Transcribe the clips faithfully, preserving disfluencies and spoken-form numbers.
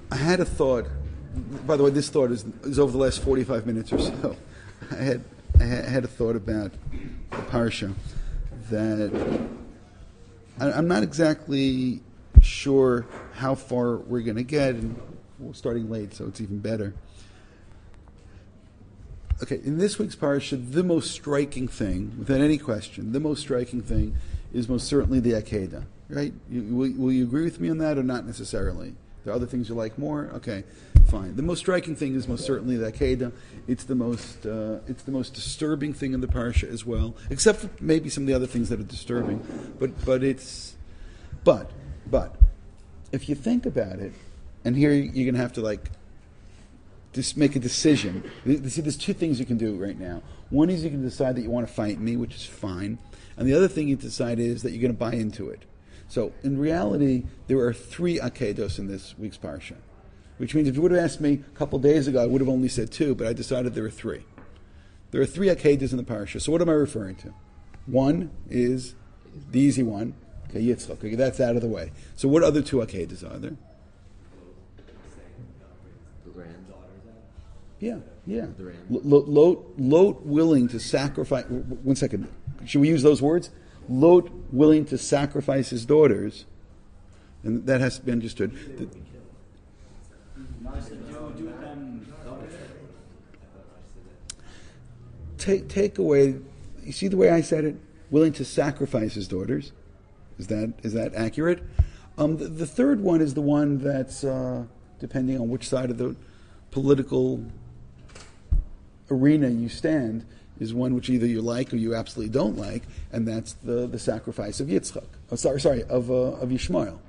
I had a thought. By the way, this thought is, is over the last forty-five minutes or so. I had I had a thought about the parsha that I, I'm not exactly sure how far we're going to get, and we're starting late, so it's even better. Okay, in this week's parsha, the most striking thing, without any question, the most striking thing is most certainly the Akedah, right? You, will, will you agree with me on that or not necessarily? There are other things you like more? Okay, fine. The most striking thing is most certainly the Akedah. It's the most uh, it's the most disturbing thing in the parsha as well, except for maybe some of the other things that are disturbing. But but it's but but if you think about it, and here you're going to have to like just make a decision. See, there's two things you can do right now. One is you can decide that you want to fight me, which is fine, and the other thing you decide is that you're going to buy into it. So, in reality, there are three Akedos in this week's parsha, which means if you would have asked me a couple days ago, I would have only said two, but I decided there are three. There are three Akedos in the parsha. So what am I referring to? One is the easy one, okay, Yitzchak. Okay, that's out of the way. So what other two Akedos are there? Yeah, yeah. Lot, Lot, Lot willing to sacrifice. One second. Should we use those words? Lot willing to sacrifice his daughters, and that has to be understood. The, take take away. You see the way I said it? Willing to sacrifice his daughters. Is that is that accurate? Um, the, the third one is the one that's uh, depending on which side of the political arena you stand, is one which either you like or you absolutely don't like, and that's the, the sacrifice of Yitzchak. Oh, sorry, sorry, of uh, of Yishmael.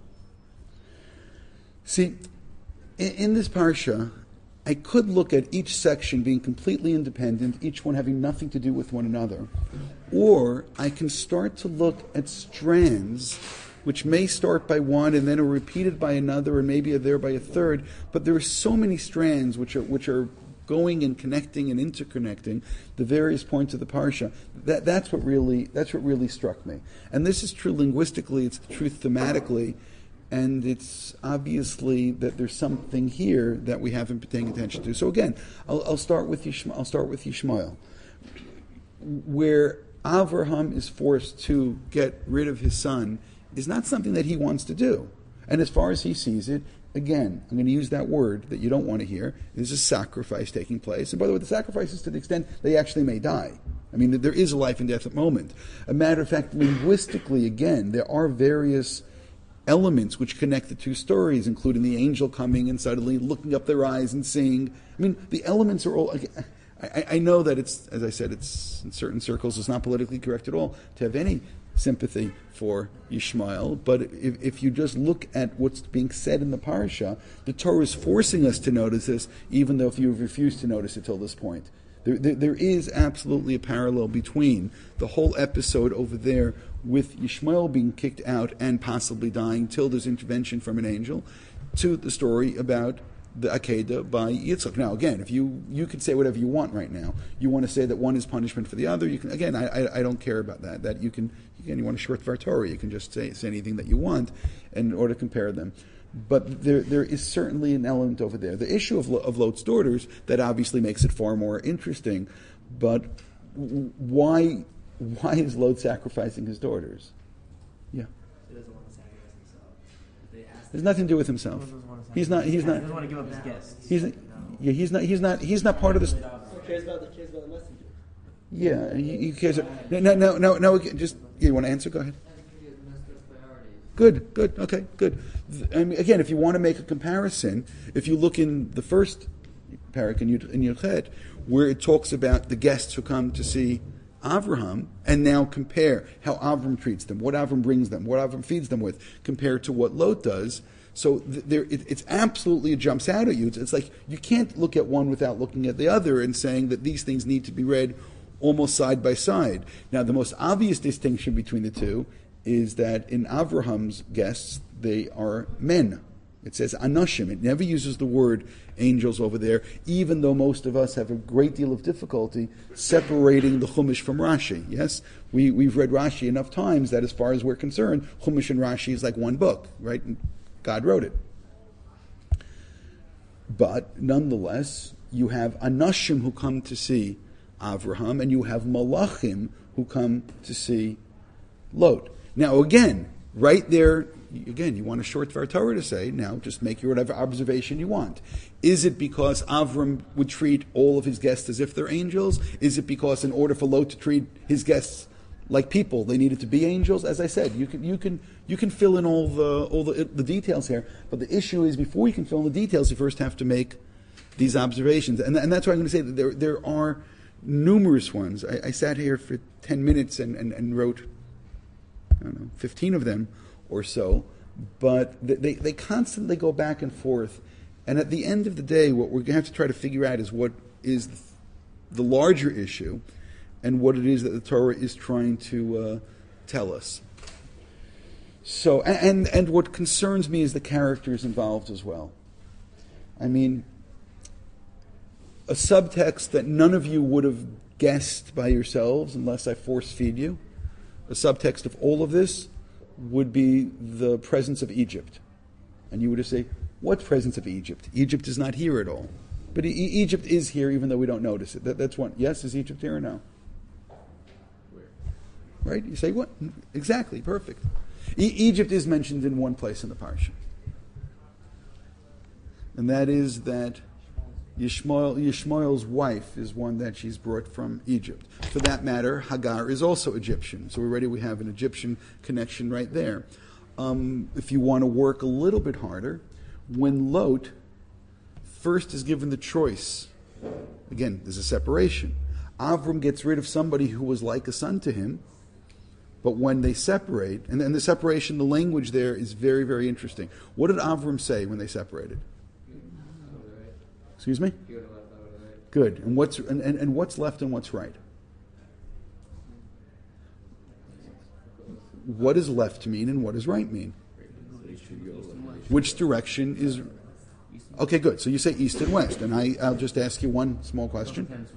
See, in, in this parsha, I could look at each section being completely independent, each one having nothing to do with one another, or I can start to look at strands which may start by one and then are repeated by another, and maybe are there by a third. But there are so many strands which are which are going and connecting and interconnecting the various points of the parsha. That that's what really that's what really struck me. And this is true linguistically, it's true thematically, and it's obviously that there's something here that we haven't been paying attention to. So again, I'll, I'll start with Yishma, I'll start with Yishmael, where Avraham is forced to get rid of his son is not something that he wants to do. And as far as he sees it, again, I'm going to use that word that you don't want to hear. There's a sacrifice taking place. And by the way, the sacrifice is to the extent they actually may die. I mean, there is a life and death moment. A matter of fact, linguistically, again, there are various elements which connect the two stories, including the angel coming and suddenly looking up their eyes and seeing. I mean, the elements are all... I, I know that it's, as I said, it's in certain circles, it's not politically correct at all to have any sympathy for Yishmael, but if, if you just look at what's being said in the parsha, the Torah is forcing us to notice this, even though if you've refused to notice it till this point. There, there, there is absolutely a parallel between the whole episode over there with Yishmael being kicked out and possibly dying till there's intervention from an angel, to the story about the Akedah by Yitzchak. Now, again, if you you can say whatever you want right now. You want to say that one is punishment for the other. You can again. I I, I don't care about that. That you can again. You want to short var Torah. You can just say say anything that you want in order to compare them. But there there is certainly an element over there. The issue of of Lot's daughters that obviously makes it far more interesting. But why why is Lot sacrificing his daughters? Yeah. There's nothing to do with himself. He's not. He's not. He doesn't want to give up his guests. He's. Yeah. He's not. He's not. He's not part of this. He cares about the cares about the messenger. Yeah. He, he cares. No. No. No. No. No. Just. You want to answer? Go ahead. Good. Good. Okay. Good. I mean, again, if you want to make a comparison, if you look in the first parak in Yud where it talks about the guests who come to see Avraham, and now compare how Avram treats them, what Avram brings them, what Avram feeds them with, compared to what Lot does. So th- there, it, it's absolutely, it jumps out at you. It's, it's like you can't look at one without looking at the other and saying that these things need to be read almost side by side. Now, the most obvious distinction between the two is that in Avraham's guests, they are men. It says anoshim. It never uses the word angels over there, even though most of us have a great deal of difficulty separating the Chumash from Rashi. Yes, we, we've read Rashi enough times that as far as we're concerned, Chumash and Rashi is like one book, right? And God wrote it. But nonetheless, you have Anashim who come to see Avraham, and you have Malachim who come to see Lot. Now again, right there, again, you want a short Dvar Torah to say, now just make your whatever observation you want. Is it because Avram would treat all of his guests as if they're angels? Is it because in order for Lot to treat his guests like people, they needed to be angels? As I said, you can you can you can fill in all the all the, the details here, but the issue is before you can fill in the details, you first have to make these observations, and and that's why I'm going to say that there there are numerous ones. I, I sat here for ten minutes and, and, and wrote, I don't know, fifteen of them or so, but they they constantly go back and forth, and at the end of the day, what we're going to have to try to figure out is what is the larger issue, and what it is that the Torah is trying to uh, tell us. So, and and what concerns me is the characters involved as well. I mean, a subtext that none of you would have guessed by yourselves unless I force feed you, a subtext of all of this would be the presence of Egypt. And you would have said, what presence of Egypt? Egypt is not here at all. But e- Egypt is here even though we don't notice it. That, that's one. Yes, is Egypt here or no? Right? You say, what? Exactly, perfect. E- Egypt is mentioned in one place in the parsha. And that is that Yishmael, Yishmael's wife is one that she's brought from Egypt. For that matter, Hagar is also Egyptian. So already we have an Egyptian connection right there. Um, if you want to work a little bit harder, when Lot first is given the choice, again, there's a separation. Avram gets rid of somebody who was like a son to him, but when they separate, and then the separation, the language there is very, very interesting. What did Avram say when they separated? Excuse me? Good. And what's and, and, and what's left and what's right? What does left mean and what does right mean? Which direction is... Okay, good. So you say east and west. And I, I'll just ask you one small question.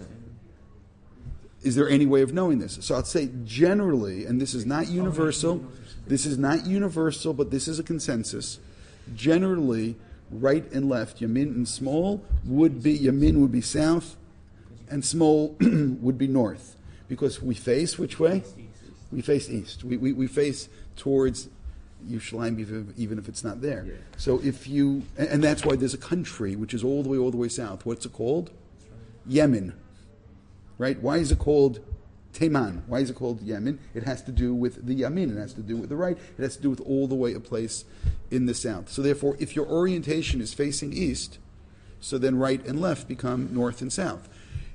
Is there any way of knowing this? So I'll say generally, and this is not universal, this is not universal, but this is a consensus. Generally, right and left, Yamin and Small, would be, Yamin would be south, and Small would be north. Because we face which way? We face east. We we, we face towards Yerushalayim, even, even if it's not there. Yeah. So if you, and, and that's why there's a country which is all the way, all the way south. What's it called? Yemen. Right? Why is it called Teman? Why is it called Yemen? It has to do with the Yamin. It has to do with the right. It has to do with all the way a place in the south. So therefore, if your orientation is facing east, so then right and left become north and south.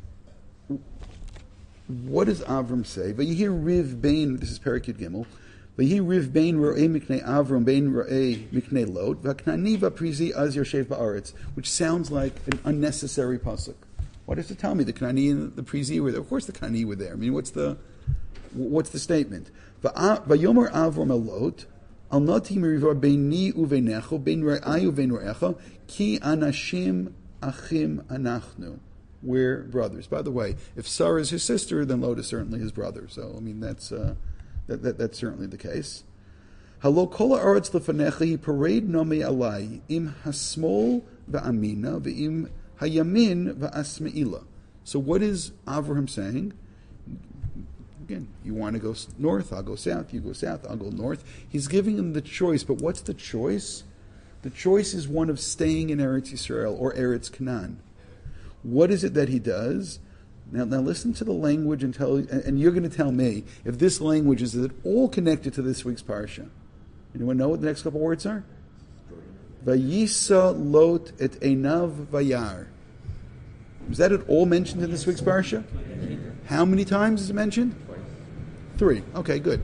What does Avram say? Vayhi Riv Bein, this is Perikid Gimel, Vayhi Riv Bein Ra'ei Miknei Avram Bein Ra'ei Miknei Lot, V'knani v'prizi az yoshev ba'aretz, which sounds like an unnecessary pasuk. What does it tell me? The Knani and the Prizi were there. Of course the Knani were there. I mean, what's the what's the statement? Vayomer Avram Elot, Al nati meriva beini uvenecho, bein re'ai uvein re'echa, ki anashim achim anachnu. We're brothers. By the way, if Sarah is his sister, then Lot is certainly his brother. So, I mean, that's uh, that, that that's certainly the case. Halo kol haaretz lefanecha hi parade nomi alai im hasmol va'amina ve'im hayamin va'asmeila. So what is Avraham saying? Again, you want to go north, I'll go south. You go south, I'll go north. He's giving him the choice, but what's the choice? The choice is one of staying in Eretz Yisrael or Eretz Canaan. What is it that he does? Now, now listen to the language and tell, and you're going to tell me if this language is at all connected to this week's parsha. Anyone know what the next couple words are? Vayisa Lot et einav vayar. Is that at all mentioned in this week's parsha? How many times is it mentioned? Three. Okay, good.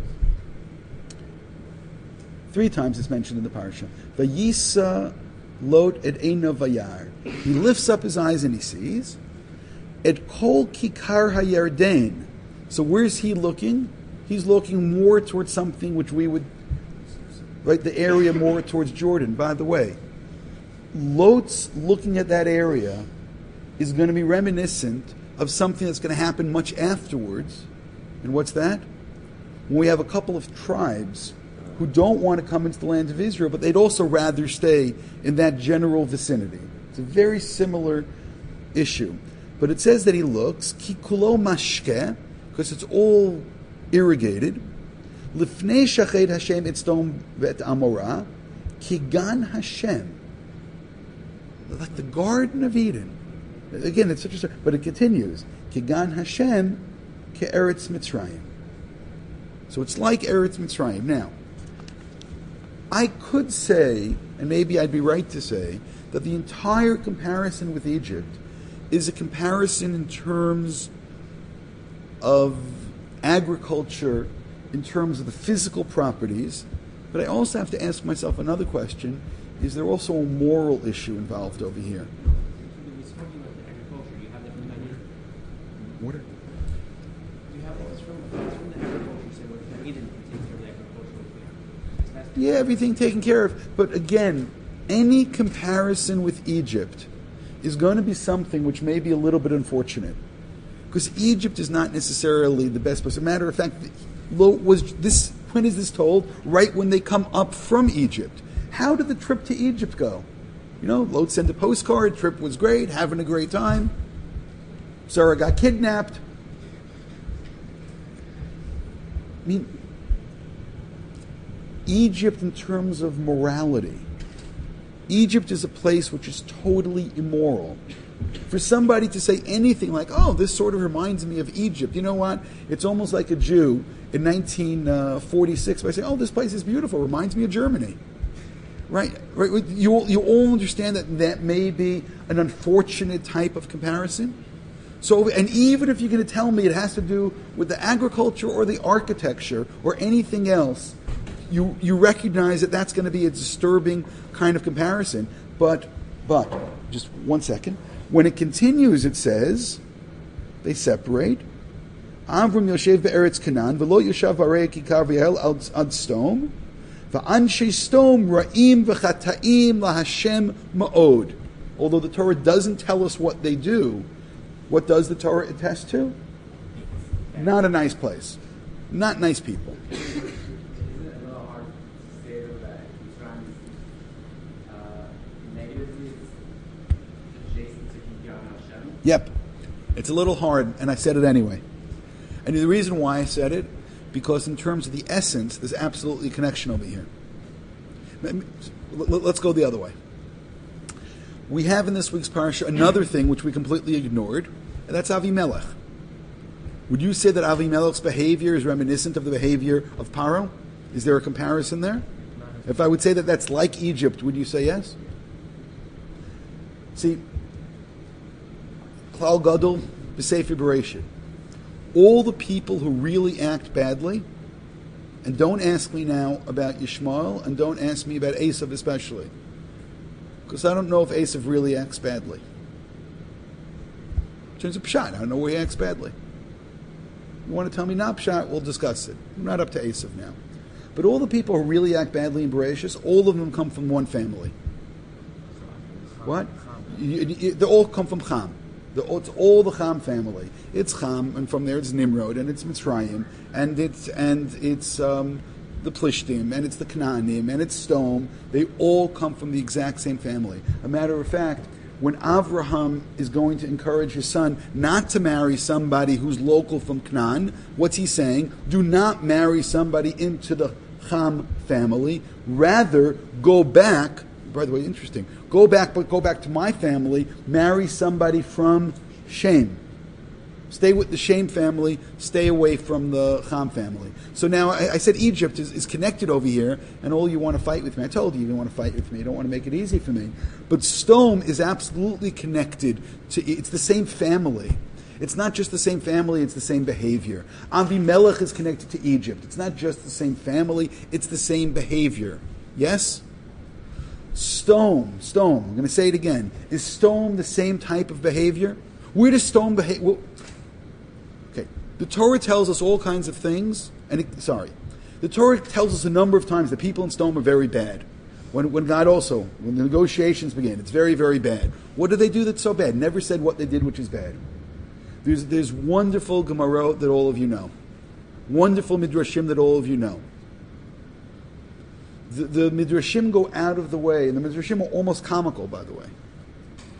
Three times it's mentioned in the parsha. Vayisa Lot et einav vayar. He lifts up his eyes and he sees et kol kikar hayarden. So where's he looking? He's looking more towards something which we would, right, the area more towards Jordan. By the way, Lot's looking at that area is going to be reminiscent of something that's going to happen much afterwards. And what's that? When we have a couple of tribes who don't want to come into the land of Israel, but they'd also rather stay in that general vicinity. It's a very similar issue. But it says that he looks, ki kulo mashke, because it's all irrigated. Lifnei shached Hashem etzedom ve'et Amorah, ki gan Hashem. Like the Garden of Eden. Again, it's such a, but it continues. Ki gan Hashem ke Eretz Mitzrayim. So it's like Eretz Mitzrayim. Now, I could say, and maybe I'd be right to say, that the entire comparison with Egypt is a comparison in terms of agriculture, in terms of the physical properties, but I also have to ask myself another question: is there also a moral issue involved over here? When you're talking about the agriculture, you have that from Eden. Water. You have all this from, it's from the agriculture. You say, well, Eden takes care of the agricultural thing. Yeah, everything taken care of. But again, any comparison with Egypt is going to be something which may be a little bit unfortunate, because Egypt is not necessarily the best place. As a matter of fact, was this when is this told? Right when they come up from Egypt. How did the trip to Egypt go? You know, Lot sent a postcard. Trip was great, having a great time. Sarah got kidnapped. I mean, Egypt in terms of morality. Egypt is a place which is totally immoral. For somebody to say anything like, oh, this sort of reminds me of Egypt, you know what? It's almost like a Jew in nineteen forty-six by saying, oh, this place is beautiful, reminds me of Germany. Right? Right? You, you all understand that that may be an unfortunate type of comparison? So, and even if you're going to tell me it has to do with the agriculture or the architecture or anything else, you you recognize that that's going to be a disturbing kind of comparison. But, but, just one second. When it continues, it says, they separate. Avram Yoshev be'eretz Canaan, v'lo Yoshav b'arei kikar v'yahel ad stom, v'anshe stom ra'im v'chata'im lahashem ma'od. Although the Torah doesn't tell us what they do, what does the Torah attest to? Not a nice place. Not nice people. Yep. It's a little hard, and I said it anyway. And the reason why I said it, because in terms of the essence, there's absolutely a connection over here. Let's go the other way. We have in this week's parsha another thing which we completely ignored, and that's Avimelech. Would you say that Avimelech's behavior is reminiscent of the behavior of Paro? Is there a comparison there? If I would say that that's like Egypt, would you say yes? See, Klal Gadol, B'Sefer Bereshit. All the people who really act badly, and don't ask me now about Yishmael, and don't ask me about Esav especially, because I don't know if Esav really acts badly. In terms of Pshat, I don't know where he acts badly. You want to tell me not Pshat, we'll discuss it. I'm not up to Esav now. But all the people who really act badly in Bereshit, all of them come from one family. What? You, you, they all come from Cham. The, it's all the Cham family. It's Cham, and from there it's Nimrod, and it's Mitzrayim, and it's and it's um, the Plishtim, and it's the Canaanim, and it's Stom. They all come from the exact same family. A matter of fact, when Avraham is going to encourage his son not to marry somebody who's local from Canaan, what's he saying? Do not marry somebody into the Cham family. Rather, go back. By the way, interesting. Go back, but go back to my family. Marry somebody from Shem. Stay with the Shem family. Stay away from the Cham family. So now I, I said Egypt is, is connected over here, and all you want to fight with me. I told you you don't want to fight with me. You don't want to make it easy for me. But Stom is absolutely connected to. It's the same family. It's not just the same family, it's the same behavior. Avimelech is connected to Egypt. It's not just the same family, it's the same behavior. Yes? Stom, Stom, I'm going to say it again. Is Stom the same type of behavior? Where does Stom behave? Well, okay, the Torah tells us all kinds of things, and it, sorry, the Torah tells us a number of times that people in Stom are very bad. When, when God also, when the negotiations began, it's very, very bad. What did they do that's so bad? Never said what they did which is bad. There's, there's wonderful Gemara that all of you know. Wonderful Midrashim that all of you know. The, the Midrashim go out of the way, and the Midrashim are almost comical, by the way.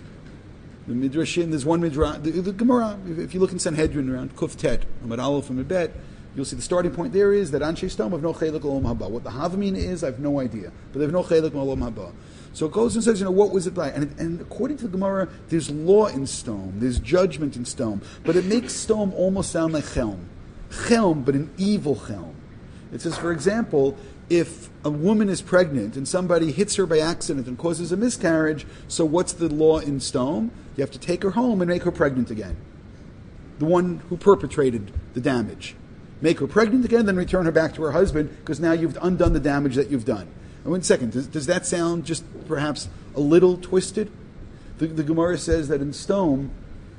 The Midrashim, there's one Midrash, the, the Gemara, if you look in Sanhedrin around Kuf Tet, Amad Aleph and Bet, you'll see the starting point there is that Anshe Stom have no Chelik Olam Haba. What the Havamina is, I have no idea. But they have no Chelik Olam Haba. So it goes and says, you know, what was it like? And, and according to the Gemara, there's law in Stom, there's judgment in Stom. But it makes Stom almost sound like Chelm. Chelm, but an evil Chelm. It says, for example, if a woman is pregnant and somebody hits her by accident and causes a miscarriage, so what's the law in Stom? You have to take her home and make her pregnant again. The one who perpetrated the damage. Make her pregnant again, then return her back to her husband, because now you've undone the damage that you've done. And one second, does, does that sound just perhaps a little twisted? The, the Gemara says that in Stom,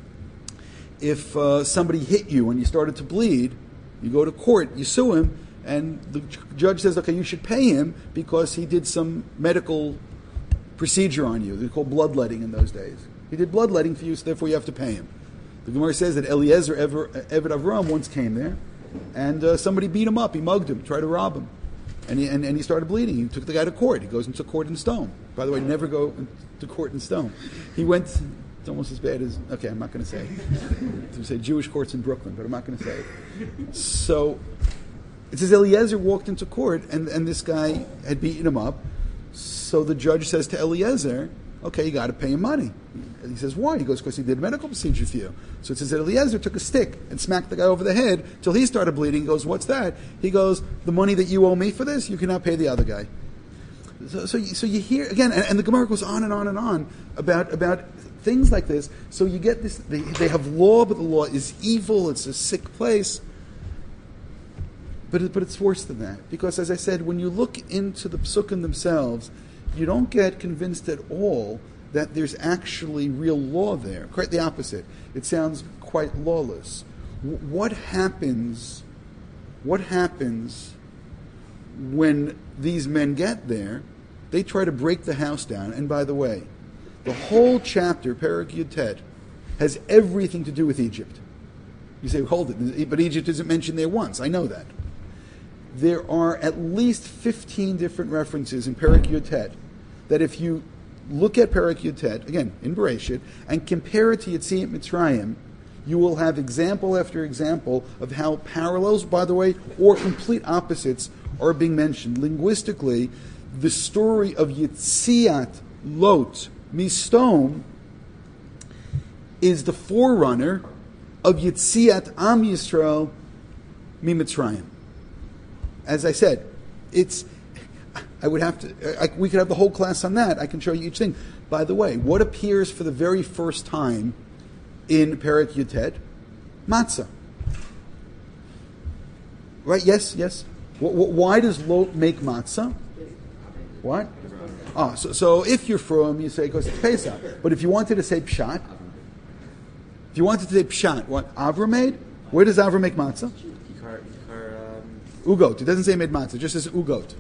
if uh, somebody hit you and you started to bleed, you go to court, you sue him, and the judge says, okay, you should pay him because he did some medical procedure on you. They're called bloodletting in those days. He did bloodletting for you, so therefore you have to pay him. The Gemara says that Eliezer, Eved Avram, once came there, and uh, somebody beat him up. He mugged him, tried to rob him. And he, and, and he started bleeding. He took the guy to court. He goes into court in Stone. By the way, never go to court in Stone. He went, it's almost as bad as, okay, I'm not going to say. To say Jewish courts in Brooklyn, but I'm not going to say it. So, it says Eliezer walked into court, and, and this guy had beaten him up. So the judge says to Eliezer, okay, you got to pay him money. And he says, why? He goes, because he did a medical procedure for you. So it says that Eliezer took a stick and smacked the guy over the head till he started bleeding. He goes, what's that? He goes, the money that you owe me for this, you cannot pay the other guy. So, so, you, so you hear, again, and, and the Gemara goes on and on and on about, about things like this. So you get this, they, they have law, but the law is evil, it's a sick place. But, it, but it's worse than that. Because as I said, when you look into the psukim themselves, you don't get convinced at all that there's actually real law there. Quite the opposite. It sounds quite lawless. W- what happens, what happens when these men get there? They try to break the house down. And by the way, the whole chapter, Perek Yud Tet, has everything to do with Egypt. You say, hold it, but Egypt isn't mentioned there once. I know that. There are at least fifteen different references in Perek Yud Tet that if you look at Perek Yud Tet, again, in Bereshit, and compare it to Yetziat Mitzrayim, you will have example after example of how parallels, by the way, or complete opposites are being mentioned. Linguistically, the story of Yetziat Lot Mistom is the forerunner of Yetziat Am Yisrael Mitzrayim. As I said, it's, I would have to, I, we could have the whole class on that. I can show you each thing. By the way, what appears for the very first time in Perek Yud Tet? Matzah. Right? Yes, yes. W- w- why does Lot make matzah? What? Ah, so, so if you're from, you say because it's Pesach. But if you wanted to say Pshat, if you wanted to say Pshat, what Avram made? Where does Avram make matzah? Ugot. It doesn't say made matzah. It just says ugot.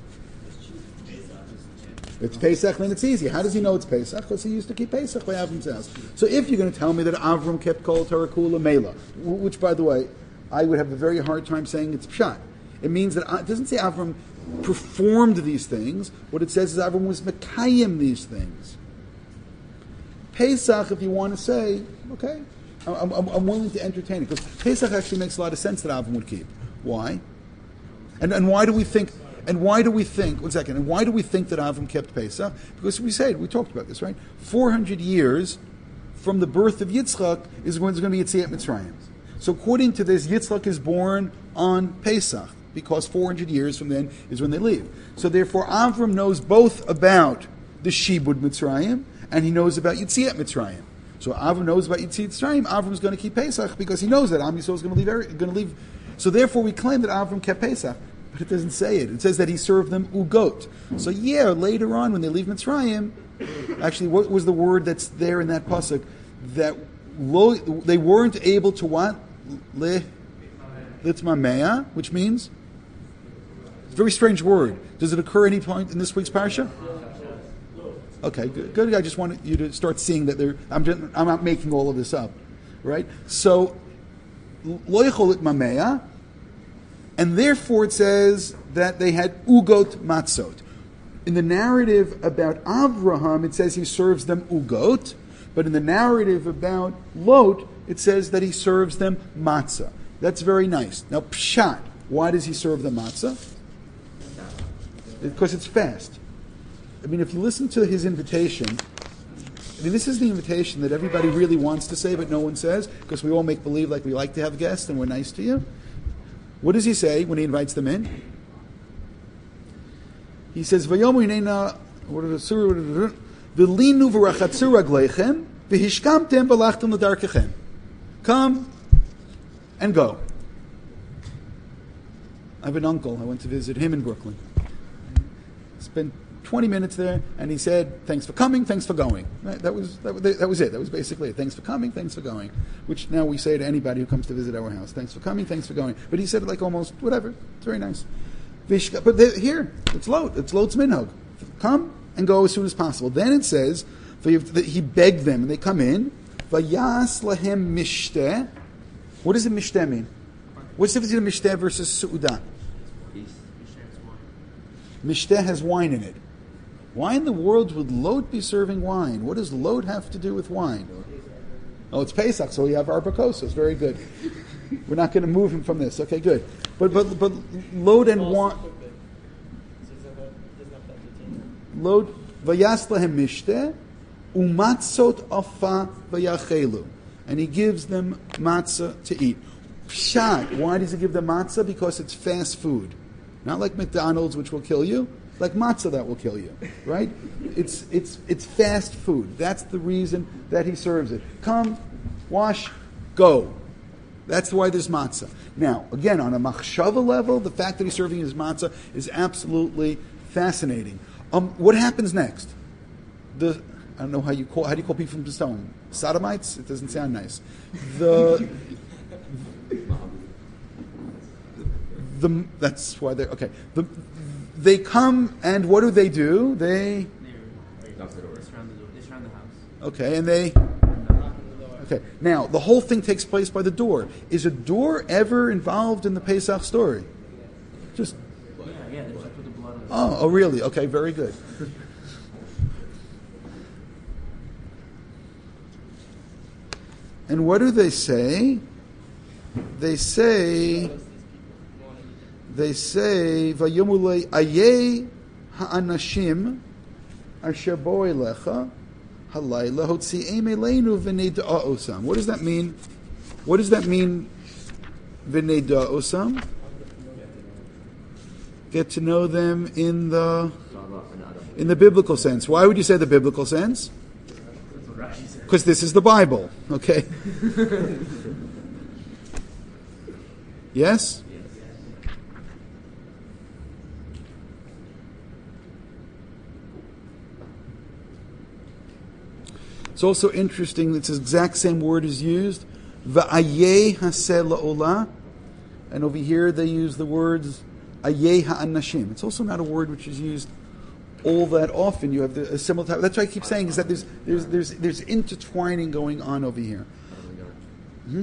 It's Pesach, then it's easy. How does he know it's Pesach? Because he used to keep Pesach by Avram's house. So if you're going to tell me that Avram kept Kol Torah Kula Mela, which, by the way, I would have a very hard time saying it's Pshat. It means that it doesn't say Avram performed these things. What it says is Avram was Mekayim these things. Pesach, if you want to say, okay, I'm, I'm, I'm willing to entertain it. Because Pesach actually makes a lot of sense that Avram would keep. Why? And and why do we think? And why do we think? One second. And why do we think that Avram kept Pesach? Because we said we talked about this, right? Four hundred years from the birth of Yitzchak is when there's going to be Yetziat Mitzrayim. So according to this, Yitzchak is born on Pesach because four hundred years from then is when they leave. So therefore, Avram knows both about the Shibud Mitzrayim and he knows about Yetziat Mitzrayim. So Avram knows about Yetziat Mitzrayim. Avram's going to keep Pesach because he knows that Am Yisrael is going to leave. Going to leave. So therefore, we claim that Avram kept Pesach. But it doesn't say it. It says that he served them ugot. So yeah, later on when they leave Mitzrayim, actually, what was the word that's there in that pasuk? That lo, they weren't able to what? Le, litzmamea, which means? It's a very strange word. Does it occur any point in this week's parsha? Okay, good. good. I just wanted you to start seeing that there. I'm just, I'm not making all of this up, right? So lo yechol litmamea. And therefore it says that they had ugot matzot. In the narrative about Avraham, it says he serves them ugot. But in the narrative about Lot, it says that he serves them matzah. That's very nice. Now, pshat, why does he serve them matzah? Because it's fast. I mean, if you listen to his invitation, I mean, this is the invitation that everybody really wants to say, but no one says, because we all make believe like we like to have guests and we're nice to you. What does he say when he invites them in? He says, "Vayomu inena v'linu v'rachatzu ragleichem v'hishkamtem v'lachtem l'darkechem." Come and go. I have an uncle. I went to visit him in Brooklyn. Spent twenty minutes there, and he said, "Thanks for coming, thanks for going." Right? That was that, that was it. That was basically it. Thanks for coming, thanks for going. Which now we say to anybody who comes to visit our house. Thanks for coming, thanks for going. But he said it like almost whatever. It's very nice. But here, it's Lot. It's Lot's minhag. Come and go as soon as possible. Then it says that he begged them, and they come in. Vayas lahem mishteh. What does a mishteh mean? What's the difference between mishteh versus su'udah? Mishteh has wine in it. Why in the world would Lot be serving wine? What does Lot have to do with wine? Oh, it's Pesach, so we have our bakosos. Very good. We're not going to move him from this. Okay, good. But but but Lot and wine. Lot vayas lahem mishteh umatzot afa vayachelu, and he gives them matzah to eat. Pshat. Why does he give them matzah? Because it's fast food. Not like McDonald's, which will kill you, like matzah that will kill you, right? It's it's it's fast food. That's the reason that he serves it. Come, wash, go. That's why there's matzah. Now, again, on a machshava level, the fact that he's serving his matzah is absolutely fascinating. Um, what happens next? The I don't know how you call how do you call people from stone? Sodomites? It doesn't sound nice. The The, that's why they're okay. The, they come and what do they do? They Knock the door. They surround the door. They surround the house. Okay, and they okay. Now the whole thing takes place by the door. Is a door ever involved in the Pesach story? Just Yeah, yeah. They just put the blood on. oh, oh, really? Okay, very good. And what do they say? They say. They say, "Vayomulei ayei ha'anashim asher bo'ei lecha halayla hotzi'em eleinu v'nei da'osam." What does that mean? What does that mean? V'nei da'osam. Get to know them in the in the biblical sense. Why would you say the biblical sense? Because this is the Bible. Okay. Yes. It's also interesting that this exact same word is used, va'ayeh haseh la'olah, and over here they use the words ayeh ha'anashim. It's also not a word which is used all that often. You have the, a similar type. That's what I keep saying is that there's there's there's there's intertwining going on over here. Hmm?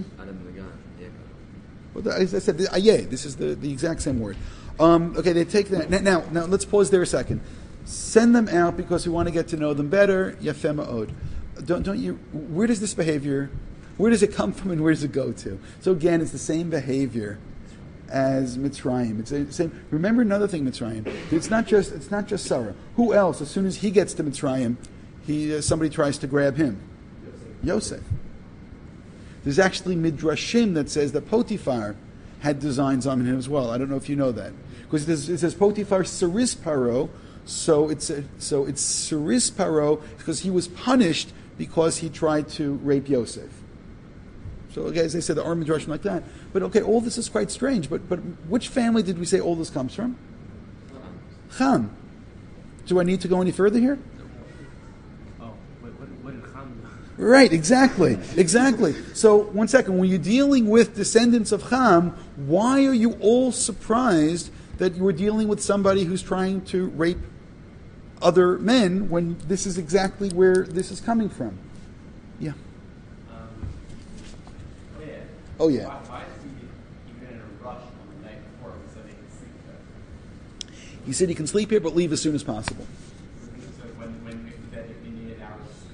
Well, as I said, the ayeh. This is the, the exact same word. Um, okay, they take that now, now. Now let's pause there a second. Send them out because we want to get to know them better. Yafeh ma'od. Don't, don't you? Where does this behavior? Where does it come from, and where does it go to? So again, it's the same behavior as Mitzrayim. It's the same. Remember another thing, Mitzrayim. It's not just it's not just Sarah. Who else? As soon as he gets to Mitzrayim, he uh, somebody tries to grab him. Yosef. There's actually midrashim that says that Potiphar had designs on him as well. I don't know if you know that because it says Potiphar Saris Paro. So it's a, so it's Saris Paro because he was punished because he tried to rape Yosef. So okay, as I said, the Armin Drushim like that. But okay, all this is quite strange. But but which family did we say all this comes from? Ham. Do I need to go any further here? Oh, wait, what, what did Ham do? Right, exactly, exactly. So one second, when you're dealing with descendants of Ham, why are you all surprised that you were dealing with somebody who's trying to rape other men when this is exactly where this is coming from? Yeah. Um, yeah. Oh yeah. Why, why is he even in a rush on the night before so they can sleep there? He said he can sleep here, but leave as soon as possible. So when when if that if he needed hours of sleep.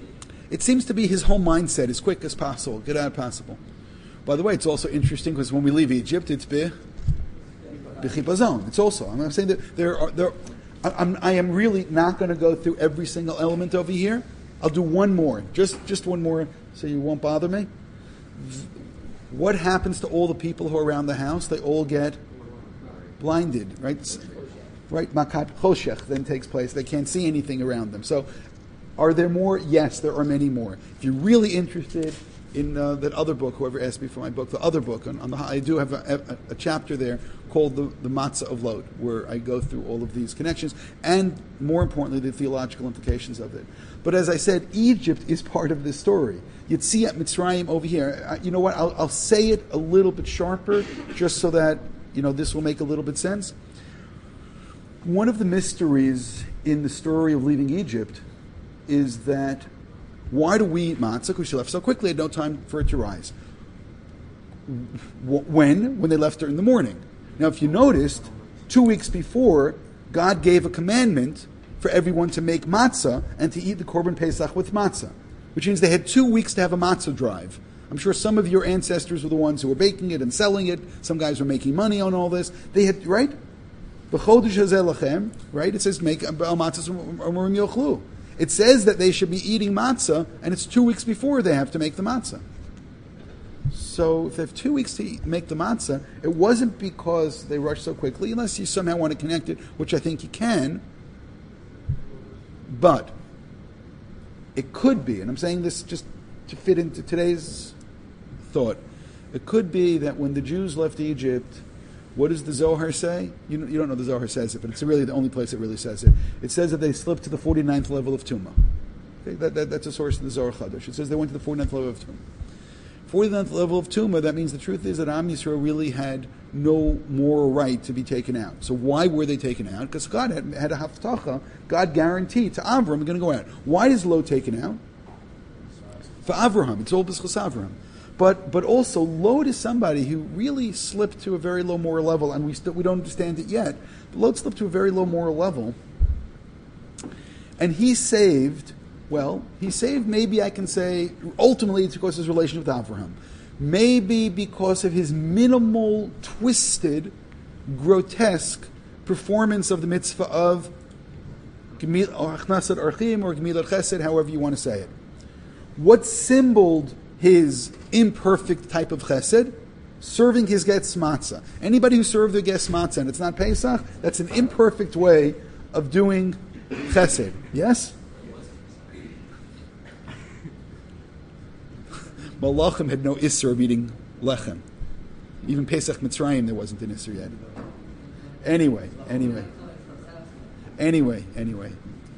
It seems to be his whole mindset, as quick as possible, get out possible. By the way, it's also interesting because when we leave Egypt, it's be b'chipazon. It's also, I'm saying that there are, there, I'm, I am really not going to go through every single element over here. I'll do one more, just, just one more, so you won't bother me. What happens to all the people who are around the house? They all get blinded, right? Right, makat choshech then takes place. They can't see anything around them. So, are there more? Yes, there are many more. If you're really interested in uh, that other book, whoever asked me for my book, the other book, on, on the, I do have a, a, a chapter there called the, the Matzah of Lot, where I go through all of these connections, and more importantly, the theological implications of it. But as I said, Egypt is part of this story. You'd see at Mitzrayim over here. I, you know what? I'll, I'll say it a little bit sharper, just so that you know this will make a little bit sense. One of the mysteries in the story of leaving Egypt is that why do we eat matzah? Because she left so quickly, had no time for it to rise. When? When they left her in the morning. Now, if you noticed, two weeks before, God gave a commandment for everyone to make matzah and to eat the Korban Pesach with matzah, which means they had two weeks to have a matzah drive. I'm sure some of your ancestors were the ones who were baking it and selling it. Some guys were making money on all this. They had, right? Right? It says, make matzah. It says that they should be eating matzah, and it's two weeks before they have to make the matzah. So if they have two weeks to eat, make the matzah, it wasn't because they rushed so quickly, unless you somehow want to connect it, which I think you can. But it could be, and I'm saying this just to fit into today's thought, it could be that when the Jews left Egypt, what does the Zohar say? You know, you don't know the Zohar says it, but it's really the only place it really says it. It says that they slipped to the forty-ninth level of Tumah. Okay, that, that, that's a source in the Zohar Chadash. It says they went to the forty-ninth level of Tumah. forty-ninth level of Tumah, that means the truth is that Am Yisrael really had no moral right to be taken out. So why were they taken out? Because God had, had a haftacha. God guaranteed to Avram, we're going to go out. Why is Lot taken out? For Avraham. It's all b'schus Avraham. But but also, Lot is somebody who really slipped to a very low moral level, and we still we don't understand it yet. But Lot slipped to a very low moral level, and he saved. Well, he saved. Maybe I can say ultimately it's because of his relationship with Avraham. Maybe because of his minimal, twisted, grotesque performance of the mitzvah of Gemil Achnasat Archim or Gemilat Chesed, however you want to say it. What symboled his imperfect type of chesed? Serving his guests matzah. Anybody who served their guests matzah and it's not Pesach, that's an imperfect way of doing chesed. Yes? Malachim had no isser of eating lechem. Even Pesach Mitzrayim there wasn't an isser yet. Anyway, anyway. Anyway, anyway.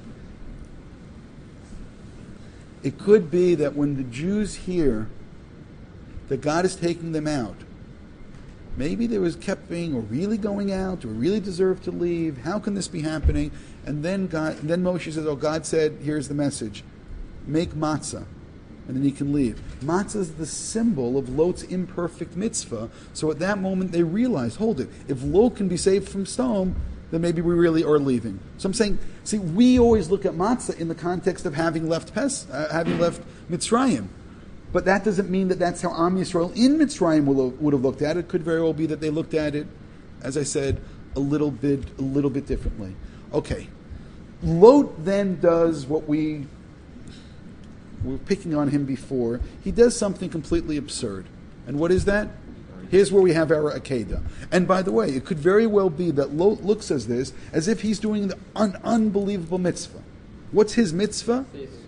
It could be that when the Jews hear that God is taking them out, maybe they was kept being or really going out or really deserved to leave. How can this be happening? And then God, and then Moshe says, "Oh, God said, here's the message: make matzah, and then he can leave." Matzah is the symbol of Lot's imperfect mitzvah. So at that moment, they realize, hold it, if Lot can be saved from stone, then maybe we really are leaving. So I'm saying, see, we always look at matzah in the context of having left Pes, uh, having left Mitzrayim. But that doesn't mean that that's how Am Yisrael in Mitzrayim will, would have looked at it. It could very well be that they looked at it, as I said, a little bit, a little bit differently. Okay. Lot then does what we were picking on him before. He does something completely absurd. And what is that? Here's where we have our Akedah. And by the way, it could very well be that Lot looks at this as if he's doing the un- unbelievable mitzvah. What's his mitzvah?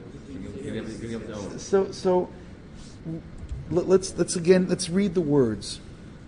So, so let's let's again let's read the words.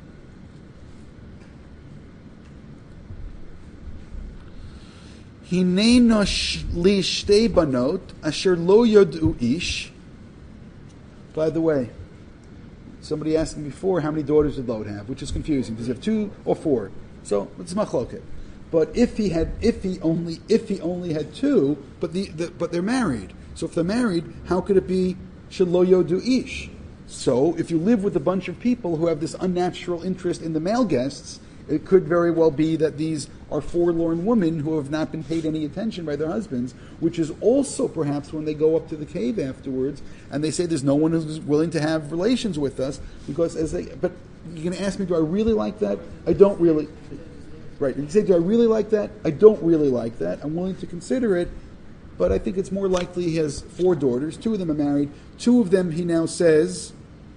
Hinei li shtei banot asher lo yodu ish. By the way, somebody asked me before, how many daughters did Lot have? Which is confusing. Does he have two or four? So it's machloket. But if he had, if he only, if he only had two, but the, the but they're married. So if they're married, how could it be shelo yodu ish? So if you live with a bunch of people who have this unnatural interest in the male guests, It could very well be that these are forlorn women who have not been paid any attention by their husbands, which is also perhaps when they go up to the cave afterwards and they say there's no one who's willing to have relations with us because as they, but you're going to ask me, do I really like that? I don't really. Right. And you say, do I really like that? I don't really like that. I'm willing to consider it, but I think it's more likely he has four daughters. Two of them are married. Two of them, he now says,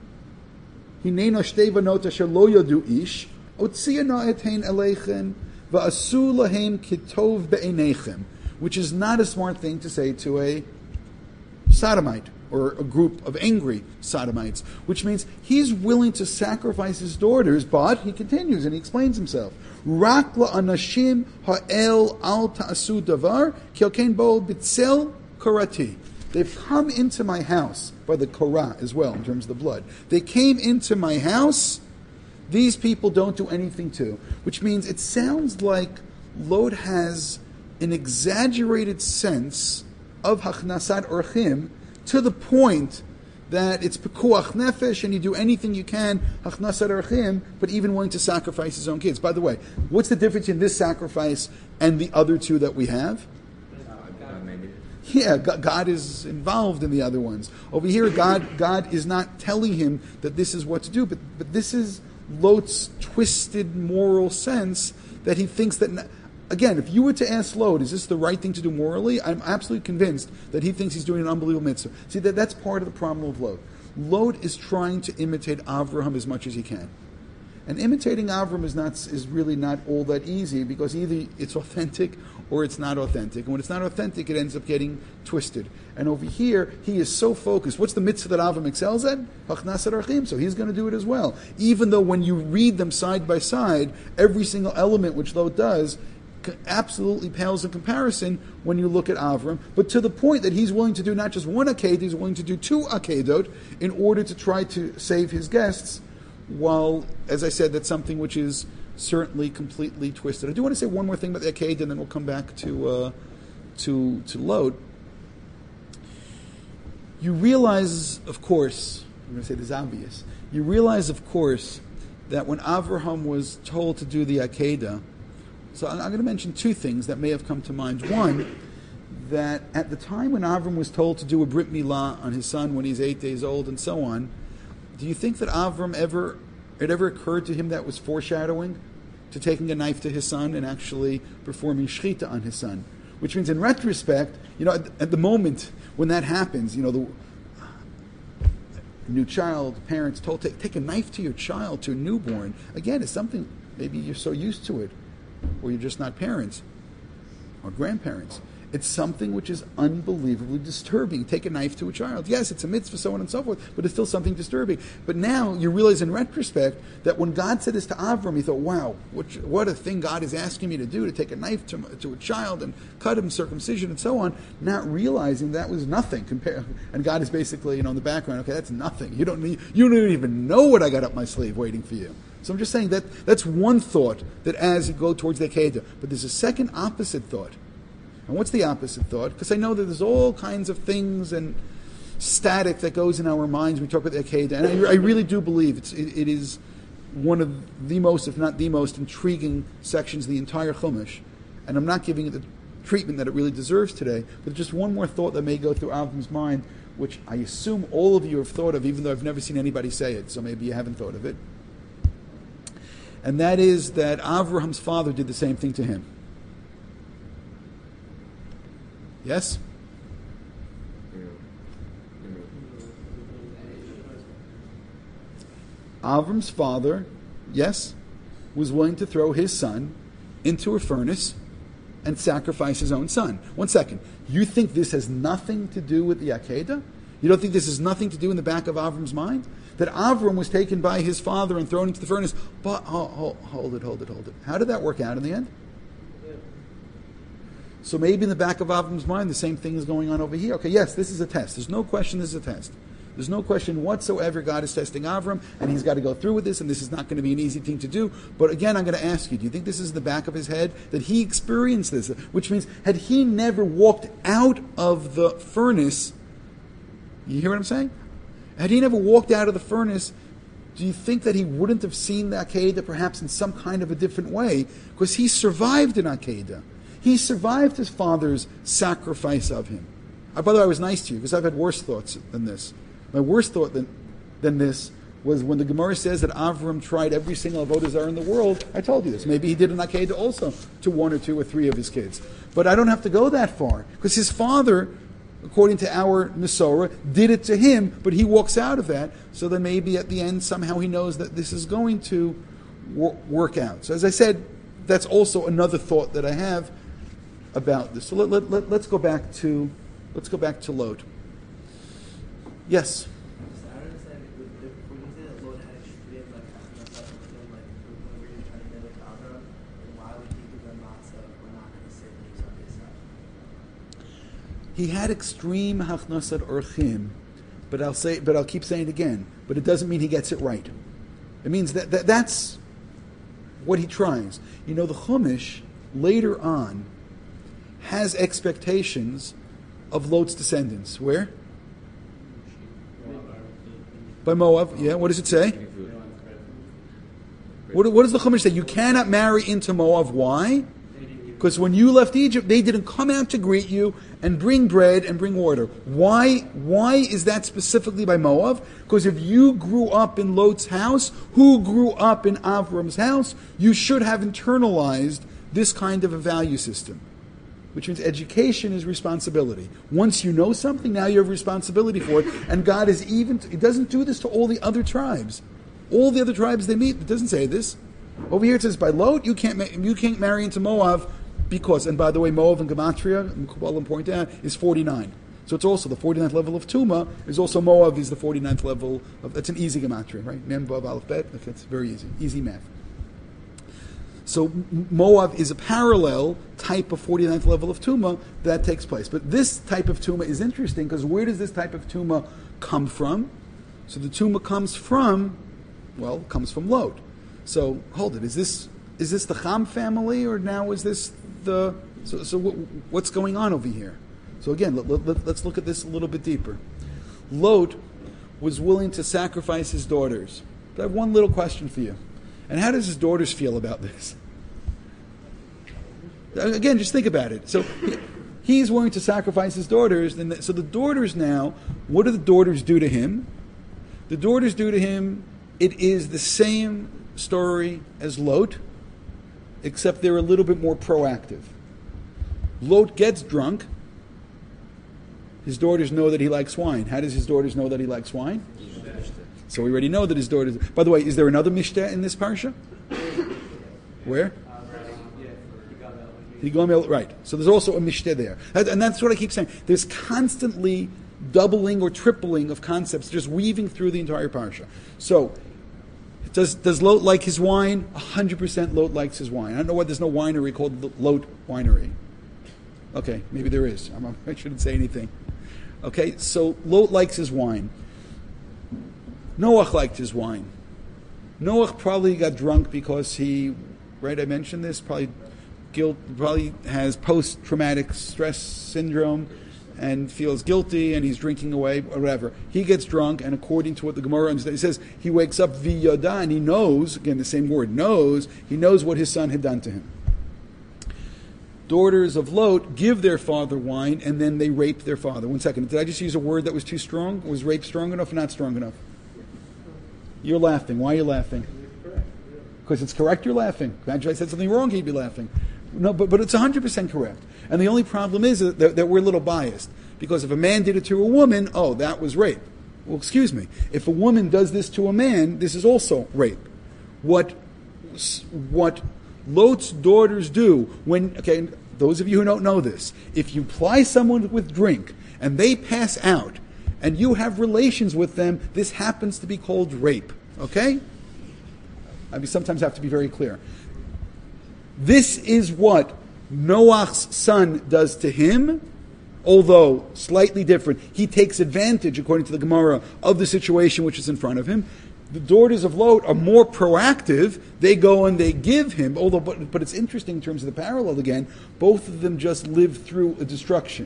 Hinena shtei vanot asher lo yodu ish, otzia na'etein elechem, va'asu lahem kitov be'enechem, which is not a smart thing to say to a sodomite or a group of angry sodomites, which means he's willing to sacrifice his daughters, but he continues and he explains himself. Rak la'anashim ha'el al ta'asu davar, kilkein bo bitzel karati. They've come into my house, by the korah as well, in terms of the blood. They came into my house, these people don't do anything to. Which means it sounds like Lod has an exaggerated sense of hachnasat orchim to the point that it's pekuach nefesh and you do anything you can, hachnasat orchim, but even willing to sacrifice his own kids. By the way, what's the difference in this sacrifice and the other two that we have? Yeah, God is involved in the other ones. Over here, God God is not telling him that this is what to do, but, but this is Lot's twisted moral sense that he thinks that, again, if you were to ask Lot, is this the right thing to do morally? I'm absolutely convinced that he thinks he's doing an unbelievable mitzvah. See, that, that's part of the problem of Lot. Lot is trying to imitate Avraham as much as he can. And imitating Avram is not is really not all that easy because either it's authentic or it's not authentic. And when it's not authentic, it ends up getting twisted. And over here, he is so focused. What's the mitzvah that Avram excels at? Hachnasat archim. So he's going to do it as well. Even though when you read them side by side, every single element which Lot does absolutely pales in comparison when you look at Avram. But to the point that he's willing to do not just one akedah, he's willing to do two akedot in order to try to save his guests. While, as I said, that's something which is certainly completely twisted. I do want to say one more thing about the Akedah, and then we'll come back to uh, to to Lot. You realize, of course, I'm going to say this is obvious. You realize, of course, that when Avraham was told to do the Akedah, so I'm going to mention two things that may have come to mind. One, that at the time when Avram was told to do a Brit Milah on his son when he's eight days old and so on, do you think that Avram ever, it ever occurred to him that was foreshadowing to taking a knife to his son and actually performing shechita on his son? Which means in retrospect, you know, at, at the moment when that happens, you know, the new child, parents told, take, take a knife to your child, to a newborn. Again, it's something, maybe you're so used to it, or you're just not parents or grandparents. It's something which is unbelievably disturbing. Take a knife to a child. Yes, it's a mitzvah, so on and so forth, but it's still something disturbing. But now you realize in retrospect that when God said this to Avram, he thought, wow, what, what a thing God is asking me to do, to take a knife to, to a child and cut him, circumcision and so on, not realizing that was nothing. Compare, and God is basically, you know, in the background, okay, that's nothing. You don't need, you don't even know what I got up my sleeve waiting for you. So I'm just saying that that's one thought that as you go towards the Akedah. But there's a second opposite thought. And what's the opposite thought? Because I know that there's all kinds of things and static that goes in our minds when we talk about the Akedah. And I, I really do believe it's, it, it is one of the most, if not the most, intriguing sections of the entire Chumash. And I'm not giving it the treatment that it really deserves today. But just one more thought that may go through Avram's mind, which I assume all of you have thought of, even though I've never seen anybody say it. So maybe you haven't thought of it. And that is that Avraham's father did the same thing to him. Yes? Avram's father, yes, was willing to throw his son into a furnace and sacrifice his own son. One second. You think this has nothing to do with the Akedah? You don't think this has nothing to do in the back of Avram's mind? That Avram was taken by his father and thrown into the furnace. But, oh, hold, hold it, hold it, hold it. How did that work out in the end? So maybe in the back of Avram's mind, the same thing is going on over here. Okay, yes, this is a test. There's no question this is a test. There's no question whatsoever God is testing Avram, and he's got to go through with this, and this is not going to be an easy thing to do. But again, I'm going to ask you, do you think this is the back of his head, that he experienced this? Which means, had he never walked out of the furnace, you hear what I'm saying? Had he never walked out of the furnace do you think that he wouldn't have seen the Akedah perhaps in some kind of a different way? Because he survived an Akedah. He survived his father's sacrifice of him. Uh, by the way, I was nice to you because I've had worse thoughts than this. My worst thought than, than this was when the Gemara says that Avram tried every single avodah zarah in the world. I told you this. Maybe he did an Akedah also to one or two or three of his kids. But I don't have to go that far because his father, according to our Nesorah, did it to him, but he walks out of that. So then maybe at the end somehow he knows that this is going to wor- work out. So as I said, that's also another thought that I have about this. So let, let, let, let's go back to let's go back to Lot. Yes. I don't understand if when you say that Lord had extreme like like like when we were trying to mimic Abraham, then why would he give them matzah? We're not going to say that he's on his side. He had extreme hachnasat orchim, but I'll say, but I'll keep saying it again. But it doesn't mean he gets it right. It means that, that that's what he tries. You know, the Chumash later on has expectations of Lot's descendants. Where? By Moab. Yeah. What does it say? What, what does the Chumash say? You cannot marry into Moab. Why? Because when you left Egypt, they didn't come out to greet you and bring bread and bring water. Why? Why is that specifically by Moab? Because if you grew up in Lot's house, who grew up in Avram's house, you should have internalized this kind of a value system. Which means education is responsibility. Once you know something, now you have responsibility for it. And God is even, He doesn't do this to all the other tribes. All the other tribes they meet, it doesn't say this. Over here it says, by Lot, you can't, you can't marry into Moab because, and by the way, Moab and Gematria, and Kabbalah point out, is forty-nine. So it's also the forty-ninth level of Tuma, is also Moab is the forty-ninth level of, that's an easy Gematria, right? Mem, Vav, Aleph, Bet, it's very easy, easy math. So Moab is a parallel type of forty-ninth level of Tuma that takes place. But this type of Tuma is interesting because where does this type of Tuma come from? So the Tuma comes from, well, comes from Lot. So hold it, is this is this the Cham family or now is this the, so, so what, what's going on over here? So again, let, let, let's look at this a little bit deeper. Lot was willing to sacrifice his daughters. But I have one little question for you. And how does his daughters feel about this? Again, just think about it. So he, he's willing to sacrifice his daughters. And the, so the daughters now, what do the daughters do to him? The daughters do to him, it is the same story as Lot, except they're a little bit more proactive. Lot gets drunk. His daughters know that he likes wine. How does his daughters know that he likes wine? So we already know that his daughters... By the way, is there another Mishteh in this parsha? Where? Higomel, right. So there's also a Mishteh there. And that's what I keep saying. There's constantly doubling or tripling of concepts just weaving through the entire parsha. So, does does Lot like his wine? one hundred percent Lot likes his wine. I don't know why there's no winery called Lot Winery. Okay, maybe there is. I'm, I shouldn't say anything. Okay, so Lot likes his wine. Noach liked his wine. Noach probably got drunk because he, right, I mentioned this, probably guilt, probably has post-traumatic stress syndrome and feels guilty and he's drinking away, or whatever. He gets drunk, and according to what the Gemara understands, it says he wakes up v'yoda, and he knows, again the same word, knows, he knows what his son had done to him. Daughters of Lot give their father wine and then they rape their father. One second, did I just use a word that was too strong? Was rape strong enough or not strong enough? You're laughing. Why are you laughing? Because it's correct you're laughing. Imagine I said something wrong, he'd be laughing. No, but, but it's one hundred percent correct. And the only problem is that, that we're a little biased. Because if a man did it to a woman, oh, that was rape. Well, excuse me. If a woman does this to a man, this is also rape. What, what Lot's daughters do when, okay, those of you who don't know this, if you ply someone with drink and they pass out and you have relations with them, this happens to be called rape. Okay? I mean, sometimes I have to be very clear. This is what Noach's son does to him, although slightly different. He takes advantage, according to the Gemara, of the situation which is in front of him. The daughters of Lot are more proactive. They go and they give him, although, but, but it's interesting in terms of the parallel again, both of them just live through a destruction.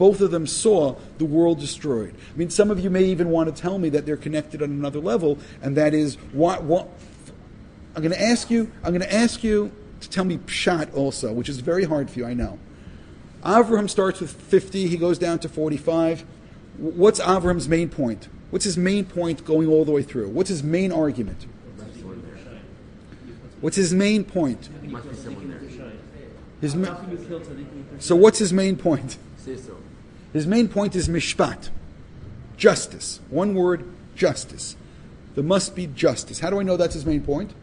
both of them saw the world destroyed. I mean, some of you may even want to tell me that they're connected on another level, and that is what, what I'm going to ask you, I'm going to ask you to tell me pshat also, which is very hard for you, I know. Avraham starts with fifty, he goes down to forty-five. What's Avraham's main point? What's his main point going all the way through? What's his main argument? What's his main point? Must be someone there. His How ma- can you kill tzaddikim? so what's his main point? Say so. His main point is mishpat, justice. One word, justice. There must be justice. How do I know that's his main point?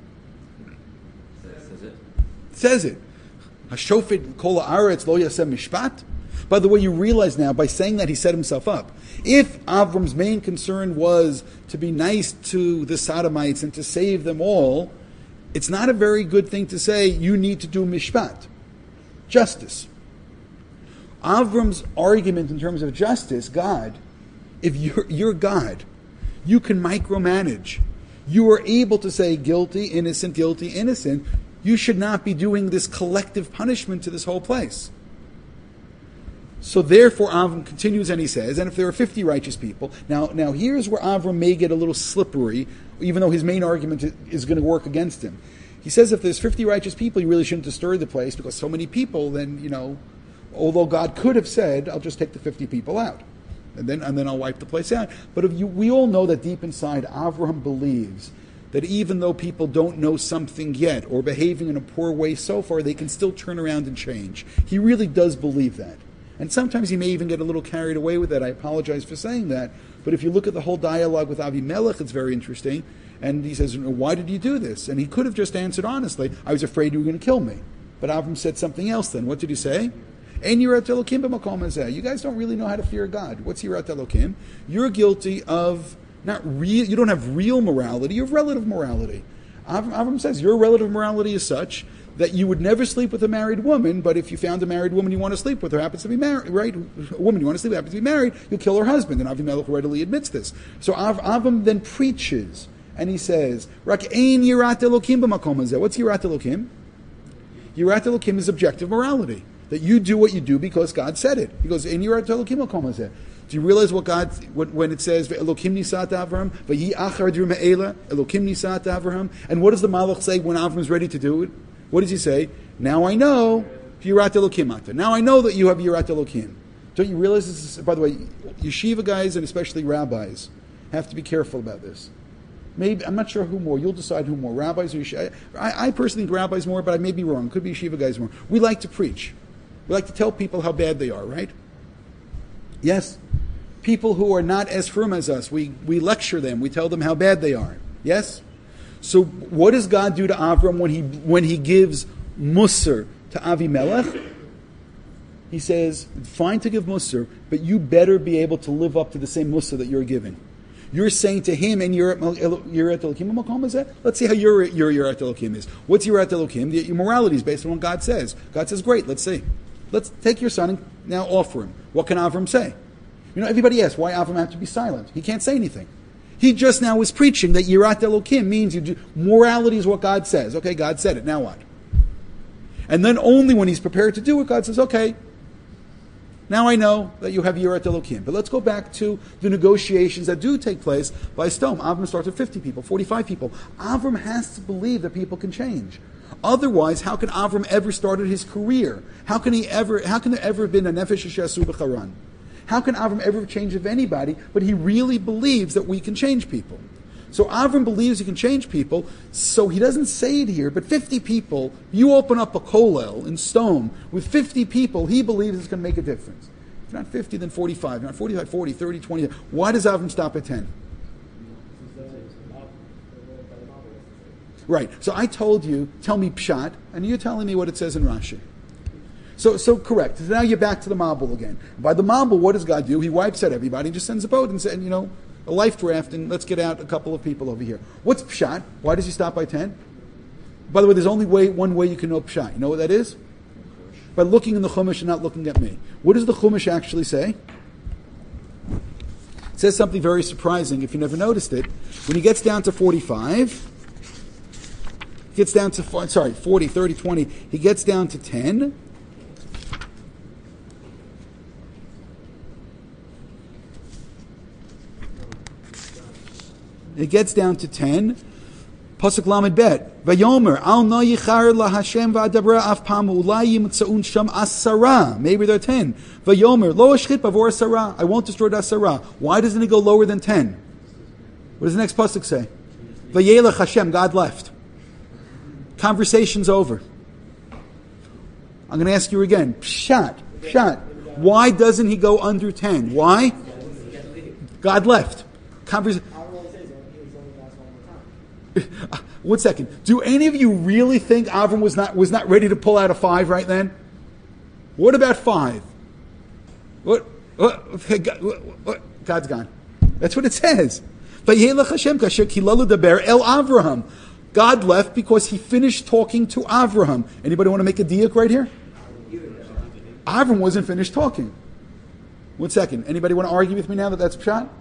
Says it. It says it. Hashofet kol haaretz lo yaseh mishpat. By the way, you realize now, by saying that, he set himself up. If Avram's main concern was to be nice to the Sodomites and to save them all, it's not a very good thing to say, you need to do mishpat, justice. Avram's argument in terms of justice, God, if you're, you're God, you can micromanage. You are able to say guilty, innocent, guilty, innocent. You should not be doing this collective punishment to this whole place. So therefore, Avram continues and he says, and if there are fifty righteous people, now, now here's where Avram may get a little slippery, even though his main argument is going to work against him. He says if there's fifty righteous people, you really shouldn't disturb the place, because so many people, then, you know, although God could have said, I'll just take the fifty people out, and then and then I'll wipe the place out. But if you, we all know that deep inside, Avram believes that even though people don't know something yet, or behaving in a poor way so far, they can still turn around and change. He really does believe that. And sometimes he may even get a little carried away with that. I apologize for saying that. But if you look at the whole dialogue with Avimelech, it's very interesting. And he says, why did you do this? And he could have just answered honestly, I was afraid you were going to kill me. But Avram said something else then. What did he say? Ein yirat Elokim b'makom hazeh. You guys don't really know how to fear God. What's yirat Elokim? You're guilty of not real, you don't have real morality, you have relative morality. Avram, Avram says, your relative morality is such that you would never sleep with a married woman, but if you found a married woman you want to sleep with, her happens to be married, right? A woman you want to sleep with happens to be married, you'll kill her husband. And Avimelech readily admits this. So Av, Avram then preaches, and he says, Rak ein yirat Elokim b'makom hazeh. What's yirat Elokim? Yirat Elokim is objective morality. That you do what you do because God said it. He goes, ein yirat Elokim b'makom hazeh. Do you realize what God, what, when it says, Elokim nisat Avraham, v'yi achar dir me'ela, Elokim nisat Avraham, and what does the Malach say when Avram's ready to do it? What does he say? Now I know Yirat Elokim ata. Now I know that you have Yirat Elokim. Don't you realize this is, by the way, yeshiva guys and especially rabbis have to be careful about this. Maybe, I'm not sure who more. You'll decide who more, rabbis or yeshiva. I, I personally think rabbis more, but I may be wrong. Could be yeshiva guys more. We like to preach. We like to tell people how bad they are, right? Yes? People who are not as firm as us, we, we lecture them. We tell them how bad they are. Yes? So what does God do to Avram when he when he gives Musar to Avimelech? He says, fine to give Musar, but you better be able to live up to the same Musar that you're giving. You're saying to him, and Yirat Elokim, is that? Let's see how your your Yirat Elokim is. What's Yirat Elokim? Your morality is based on what God says. God says, great, let's see. Let's take your son and now offer him. What can Avram say? You know, everybody asks, why Avram have to be silent? He can't say anything. He just now was preaching that Yirat Elokim means you do, morality is what God says. Okay, God said it, now what? And then only when he's prepared to do it, God says, okay, now I know that you have Yirat Elokim. But let's go back to the negotiations that do take place by Stone. Avram starts with fifty people, forty-five people. Avram has to believe that people can change. Otherwise, how can Avram ever started his career? How can he ever? How can there ever have been a nefesh she'asu b'charan? How can Avram ever change of anybody? But he really believes that we can change people. So Avram believes he can change people, so he doesn't say it here, but fifty people, you open up a kollel in stone, with fifty people, he believes it's going to make a difference. If not fifty, then forty-five. Not forty-five, forty, thirty, twenty. Why does Avram stop at ten? Right. So I told you, tell me pshat, and you're telling me what it says in Rashi. So, so correct. So now you're back to the Mabul again. By the Mabul, what does God do? He wipes out everybody and just sends a boat and says, you know, a life draft, and let's get out a couple of people over here. What's pshat? Why does he stop by ten? By the way, there's only way, one way you can know pshat. You know what that is? By looking in the Chumash and not looking at me. What does the Chumash actually say? It says something very surprising if you never noticed it. When he gets down to forty-five, he gets down to, sorry, forty, thirty, twenty, he gets down to ten. It gets down to ten. Pasuk Lamed Bet. Vayomer al no yichar la Hashem va'adabra af pam ulai yimtzaun sham asara. Maybe they're ten. Vayomer lo ashchit bavor asara. I won't destroy the asara. Why doesn't it go lower than ten? What does the next pasuk say? Vayelech Hashem. God left. Conversation's over. I'm going to ask you again. Pshat. Pshat. Why doesn't he go under ten? Why? God left. Conversation. One second. Do any of you really think Avram was not was not ready to pull out a five right then? What about five? What? What? Okay, God, what, what? God's gone. That's what it says. Vayelech Hashem kasher kilalu daber el Avraham. God left because he finished talking to Avraham. Anybody want to make a diuk right here? Avram wasn't finished talking. One second. Anybody want to argue with me now that that's pshat?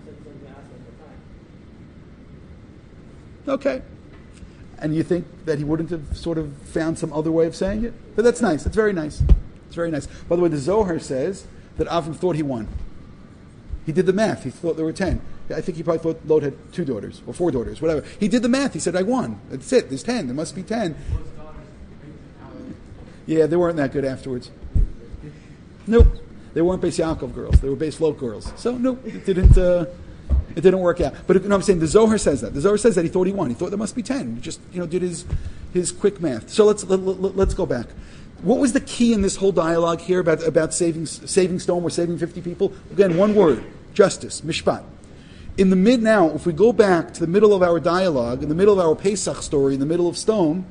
Okay. And you think that he wouldn't have sort of found some other way of saying it? But that's nice. It's very nice. It's very nice. By the way, the Zohar says that Avram thought he won. He did the math. He thought there were ten. I think he probably thought Lot had two daughters or four daughters, whatever. He did the math. He said, I won. That's it. There's ten. There must be ten. Yeah, they weren't that good afterwards. Nope. They weren't Beis Yaakov girls. They were Beis Lot girls. So, no, it didn't... Uh, It didn't work out. But you know what I'm saying? The Zohar says that. The Zohar says that he thought he won. He thought there must be ten. He just, you know, did his his quick math. So let's let, let, let's go back. What was the key in this whole dialogue here about, about saving saving Stone or saving fifty people? Again, one word. Justice. Mishpat. In the mid now, if we go back to the middle of our dialogue, in the middle of our Pesach story, in the middle of Stone,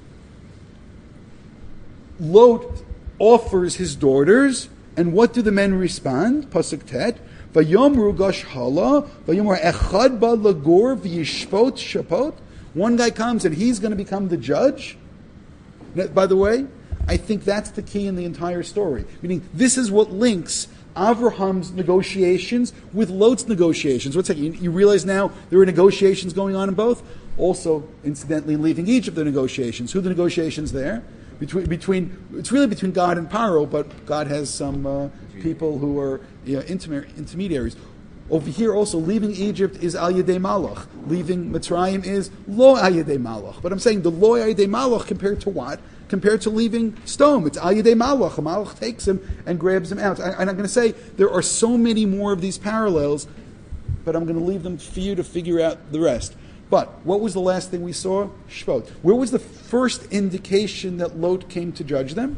Lot offers his daughters, and what do the men respond? Pasuk Tet. Vayomru gosh hala, vayomru echad ba lagur v'yishpot shapot. One guy comes and he's going to become the judge. By the way, I think that's the key in the entire story. Meaning, this is what links Avraham's negotiations with Lot's negotiations. What's that? You, you realize now there are negotiations going on in both? Also, incidentally, in leaving Egypt, the negotiations. Who are the negotiations there? Between, between it's really between God and Paro, but God has some uh, people who are you know, interme- intermediaries. Over here also, leaving Egypt is Al Yedei Malach. Leaving Mitzrayim is Lo Al Yedei Malach. But I'm saying the Lo Al Yedei Malach compared to what? Compared to leaving Stone. It's Al Yedei Malach. A Malach takes him and grabs him out. I, and I'm going to say there are so many more of these parallels, but I'm going to leave them for you to figure out the rest. But what was the last thing we saw? Shvot. Where was the first indication that Lot came to judge them?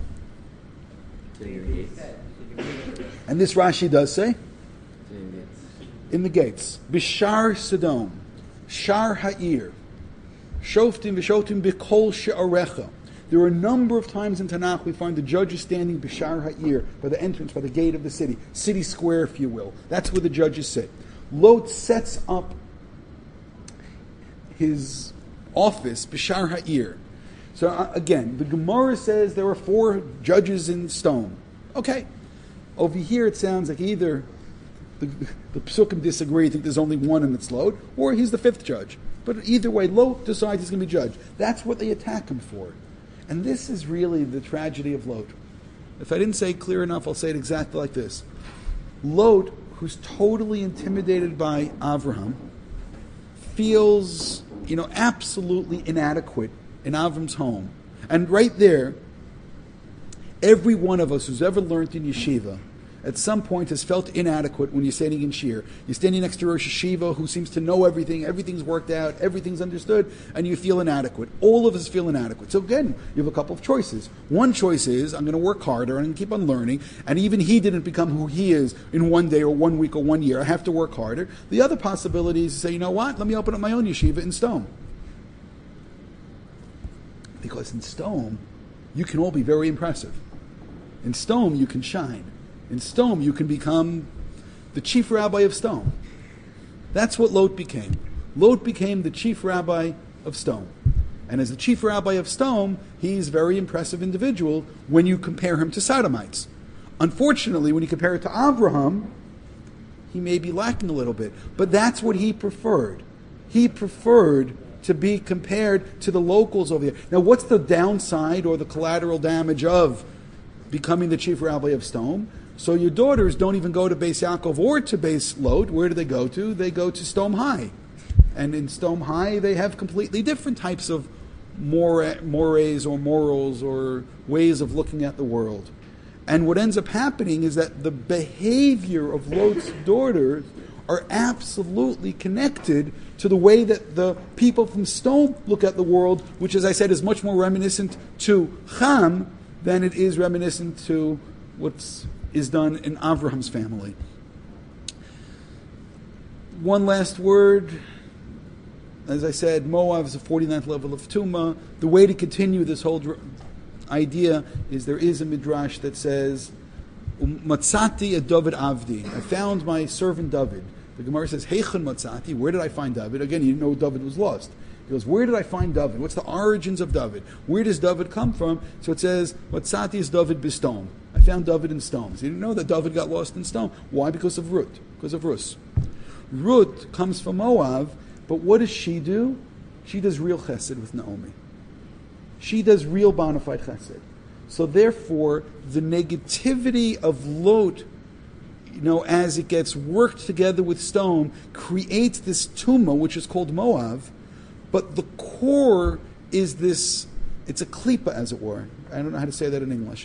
And this Rashi does say? In the gates. Bishar Sodom. Shar Ha'ir. Shoftim v'shotim b'kol she'arecha. There are a number of times in Tanakh we find the judges standing Bishar Ha'ir, by the entrance, by the gate of the city. City square, if you will. That's where the judges sit. Lot sets up his office, Bishar Ha'ir. So uh, again, the Gemara says there were four judges in Stone. Okay. Over here it sounds like either the, the Psukim disagree, think there's only one and it's Lot, or he's the fifth judge. But either way, Lot decides he's going to be judged. That's what they attack him for. And this is really the tragedy of Lot. If I didn't say it clear enough, I'll say it exactly like this. Lot, who's totally intimidated by Avraham, feels, you know, absolutely inadequate in Avram's home. And right there, every one of us who's ever learned in yeshiva at some point has felt inadequate when you're standing in shir. You're standing next to Rosh Yeshiva who seems to know everything, everything's worked out, everything's understood, and you feel inadequate. All of us feel inadequate. So again, you have a couple of choices. One choice is, I'm going to work harder and keep on learning, and even he didn't become who he is in one day or one week or one year. I have to work harder. The other possibility is to say, you know what, let me open up my own yeshiva in Stone. Because in Stone, you can all be very impressive. In Stone, you can shine. In Stone, you can become the chief rabbi of Stone. That's what Lot became. Lot became the chief rabbi of Stone. And as the chief rabbi of Stone, he's a very impressive individual when you compare him to Sodomites. Unfortunately, when you compare it to Avraham, he may be lacking a little bit. But that's what he preferred. He preferred to be compared to the locals over here. Now, what's the downside or the collateral damage of becoming the chief rabbi of Stone? So your daughters don't even go to Beis Yaakov or to Beis Lot. Where do they go to? They go to Stone High. And in Stone High, they have completely different types of more, mores or morals or ways of looking at the world. And what ends up happening is that the behavior of Lot's daughters are absolutely connected to the way that the people from Stone look at the world, which, as I said, is much more reminiscent to Ham than it is reminiscent to what is done in Avraham's family. One last word. As I said, Moab is the forty-ninth level of Tumah. The way to continue this whole dr- idea is there is a midrash that says, Matzati a David Avdi. I found my servant David. The Gemara says, Heichon Matzati. Where did I find David? Again, you know David was lost. He goes, where did I find David? What's the origins of David? Where does David come from? So it says, Matzati is David Bistom. I found David in stones. You didn't know that David got lost in stone. Why? Because of Ruth. Because of Rus. Ruth comes from Moab. But what does she do? She does real chesed with Naomi. She does real bona fide chesed. So therefore, the negativity of Lot, you know, as it gets worked together with stone, creates this tumah, which is called Moab. But the core is this, it's a klipa, as it were. I don't know how to say that in English.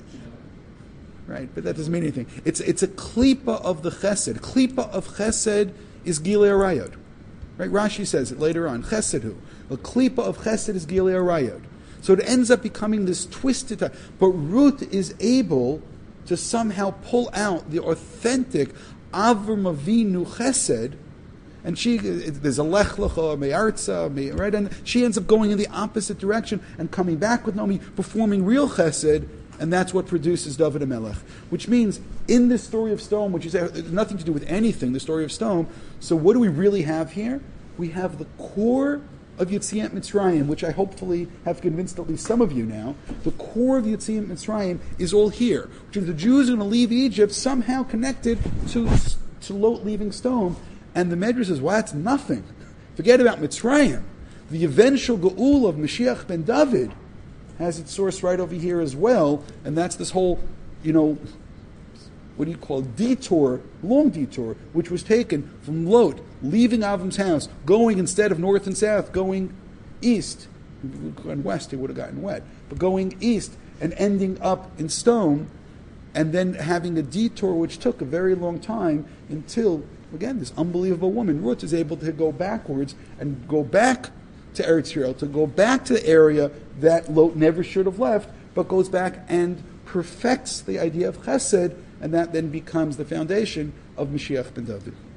Right, but that doesn't mean anything. It's, it's a klipa of the chesed. Klipa of chesed is Gilei Arayot. Right, Rashi says it later on. Chesedhu. A klipa of chesed is Gilei Arayot. So it ends up becoming this twisted type. But Ruth is able to somehow pull out the authentic Avram Avinu chesed, and she there's a lech lecha, me'artza, right, and she ends up going in the opposite direction and coming back with Naomi, performing real chesed, and that's what produces David HaMelech. Which means, in this story of Stone, which is nothing to do with anything, the story of Stone, so what do we really have here? We have the core of Yetziat Mitzrayim, which I hopefully have convinced at least some of you now. The core of Yetziat Mitzrayim is all here. Which is the Jews are going to leave Egypt somehow connected to, to Lot leaving Stone. And the Medrash says, well, that's nothing. Forget about Mitzrayim. The eventual Ge'ul of Mashiach ben David has its source right over here as well, and that's this whole, you know, what do you call it, detour, long detour, which was taken from Lot, leaving Avram's house, going instead of north and south, going east, and west, he would have gotten wet, but going east and ending up in Stone, and then having a detour which took a very long time until, again, this unbelievable woman, Ruth, is able to go backwards and go back to Eretz Yisrael, to go back to the area that Lot never should have left, but goes back and perfects the idea of chesed, and that then becomes the foundation of Mashiach ben David.